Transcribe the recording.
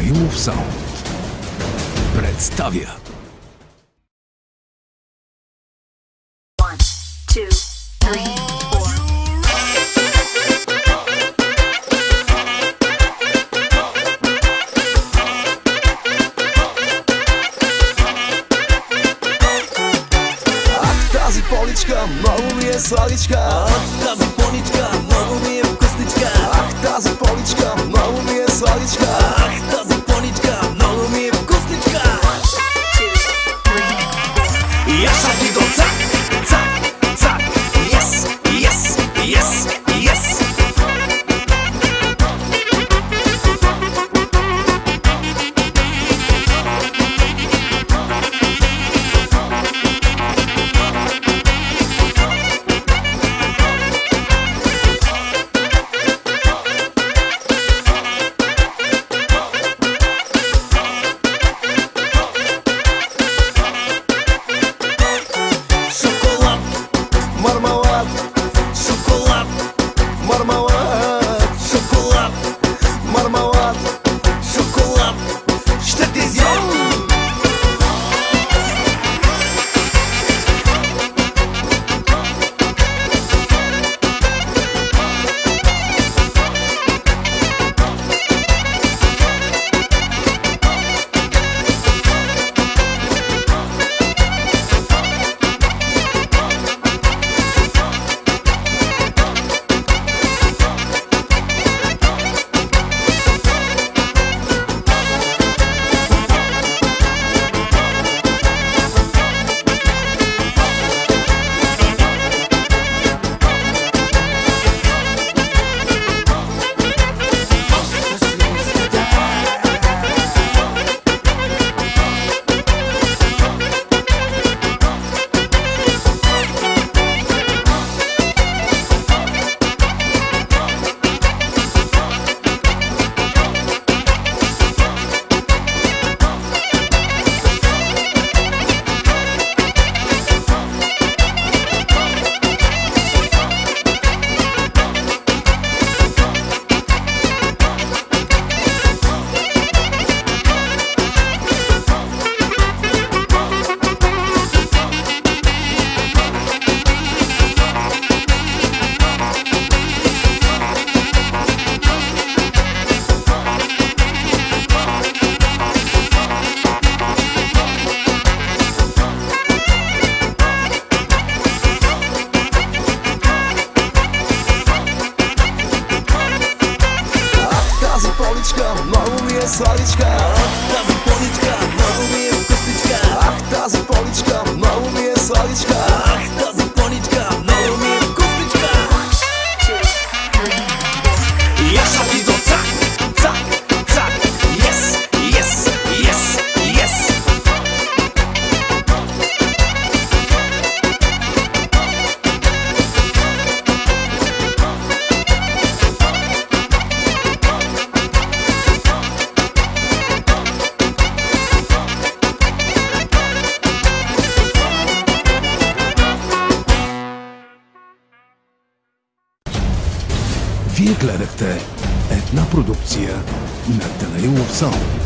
Naumów Sound przedstawia. One, two, three, four. Тази поличка много ми е сладичка. Тази поничка много ми е вкусничка. Тази поличка много ми е сладичка. Тази поничка много ми е вкусничка. One, two, three, four. И аз ще ти го цак, цак, цак. Yes, yes, yes, yes. Шоколад, Мармалад, шоколад, мармалад, шоколад, мармалад. шоколад. Ще ти изям. Тази поличка много ми е сладичка. Тази поничка много ми е вкусничка. Тази поличка много ми е сладичка. Тази поничка много ми е вкусничка. Two, three, four. И аз ще ти го цак, цак, цак. Yes, yes, yes, yes. Вие гледахте една продукция на Naumów Sound.